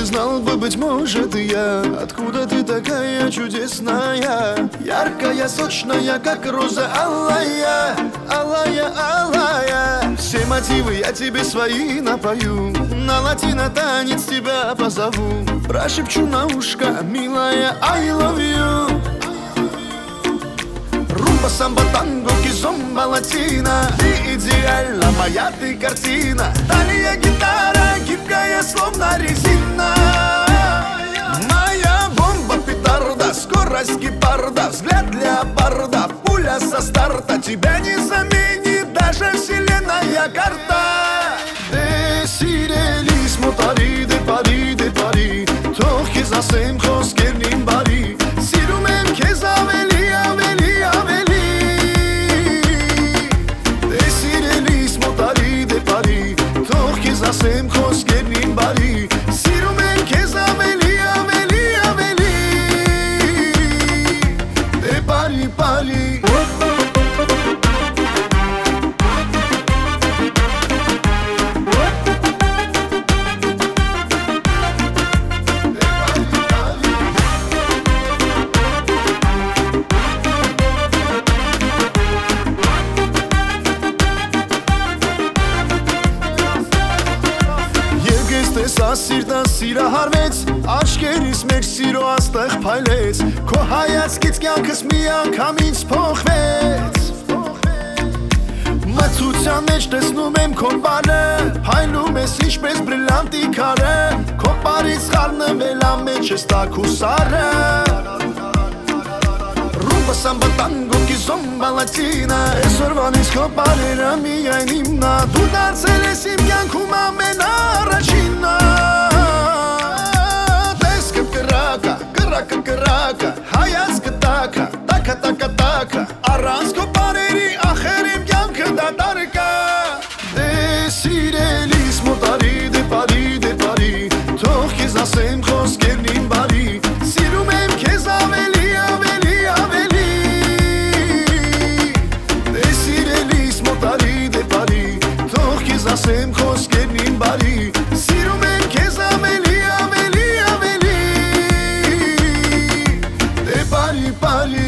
ты знал бы, быть может, и я. Откуда ты такая чудесная, яркая, сочная, как роза алая, алая, алая. Все мотивы я тебе свои напою, на латино танец тебя позову, прошепчу на ушко, милая, I love you. Румба, самбо, танго, кизомба, латина. Ты идеальна, моя ты картина. Талия, гитара, гибкая, словно резина. Моя бомба, петарда, скорость гепарда, взгляд леопарда, пуля со старта. Тебя не заменит даже вселенная карта. Դեսիրելիս մոտարի դե բարի Թող քեզ ասեմ խոսքերն բարի Սիրում եմ քեզ ավելի, ավելի, ավելի Դեսիրելիս մոտարի դե բարի Թող քեզ ասեմ խոսքերն բարի Սիրում եմ քեզ ավելի, ավելի, ավելի Դե բարի, բարի Տեսա սիրտը սիրահարվեց, աչքերիս մեր սիրո աստեղ փայլեց, քո հայացքից կյանքս մի անգամից փոխվեց։ Մթության մեջ տեսնում եմ քո բանը, փայլում ես ինչպես բրիլանտի քարը, քո բարից խառնվել ամեջ ես տաք ու սառը։ Ռումբա, սամբա, տանգո, կիզոմբա, լատինա, այսօրվանից քո բարերը միայն իմնա, դու դարձել ես իմ կյանքում ամենաառաջինը։ Տեսքը կրակա, կրակը կրակը, հայացքը տակա, տակա, տակա, տակա, առանց քո բարերի ախեր իմ կյանքը դատարկ է։ Դե սիրելիս մոտարի դե բարի, թող քեզ ասեմ խոսքերն բարի, սիրում եմ քեզ ավելի, ավելի, ավելի Դե սիրելիս մոտարի դե բարի, թող քեզ ասեմ խոսքերն բարի, սիրում եմ քեզ ավելի, ավելի, ավելի Դե բարի, բարի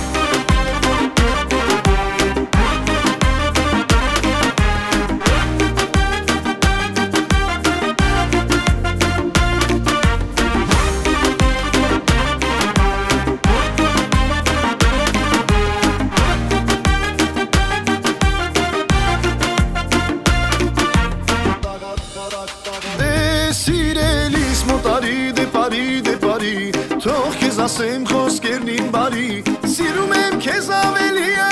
Սիրելիս մոտարի դե բարի Թող քեզ ասեմ խոսքերն բարի Սիրում եմ քեզ ավելի